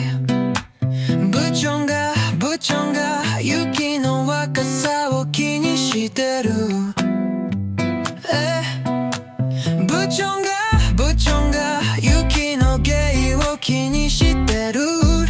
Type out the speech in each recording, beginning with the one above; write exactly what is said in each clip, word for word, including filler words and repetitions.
部長が部長が雪の若さを気にしてる。え部長が部長が雪の芸を気にしてる。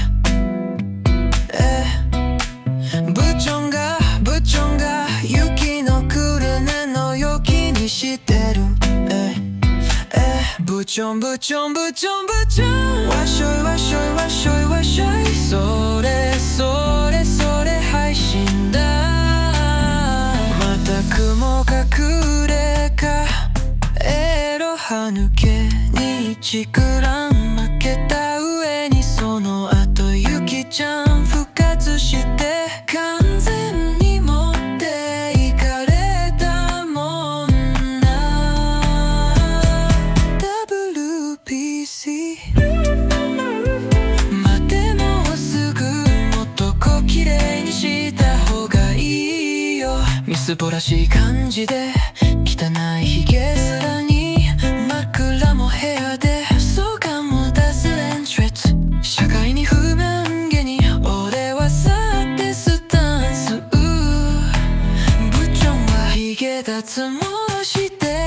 え部長が部長が雪の来るねのよ気にしてる。え部長部長部長部長わっしょいわっしょいわっしょいわっしょいそれそれそれ配信だ。また雲隠れかエロ歯抜けにちくらん負けた上にその後ゆきちゃん復活して完全に持っていかれたもんな。 ダブリューピーシー までもうすぐもっとこう綺麗にした方がいいよ。みすぼらしい感じで汚いひげすらに枕も部屋でそうかも出すレントレッツ社会に不満げに俺は去ってスタンス。部長はひげ脱毛して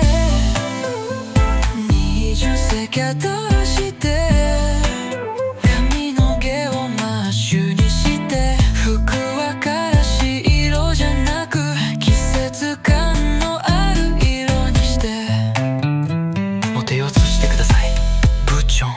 にじゅっせきゃ出して髪の毛をマッシュにして服はからし色じゃなく季節感のある色にしてモテようとしてください部長。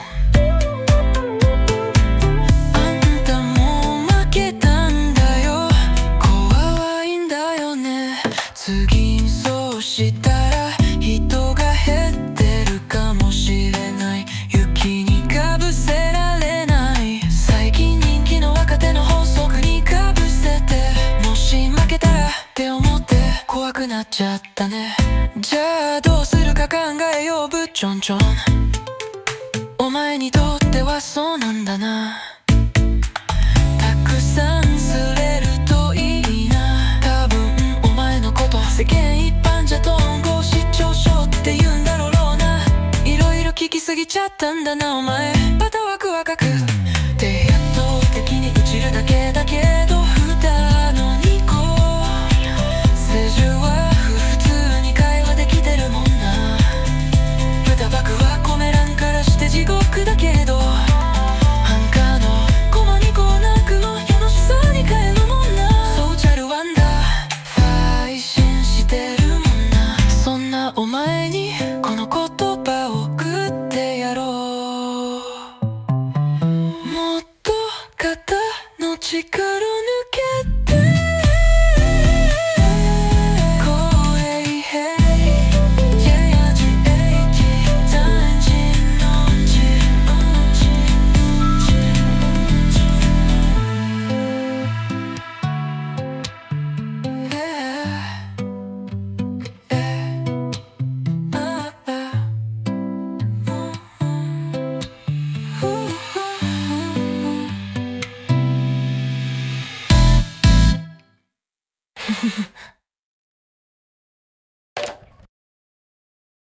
あんたもう負けたんだよ怖いんだよね。次そうしたら人が減ってるかもしれない雪にかぶせられない最近人気の若手の法則にかぶせてもし負けたらって思って怖くなっちゃったね。じゃあどうするか考えようぶっちょんちょん。お前にとってはそうなんだな。たくさんすれるといいな。多分お前のこと世間一般じゃトンゴ失調症って言うんだろうな。いろいろ聞きすぎちゃったんだなお前。またワクワクってやっと敵に落ちるだけだけど蓋のにこ世中は普通に会話できてるもんな。豚爆はコメ欄からして地獄だけど繁華のコマにこうなくの世のしさに変えるもんな。ソーシャルワンダー配信してるもんな。そんなお前にこの言葉を送ってやろう。もっと肩の力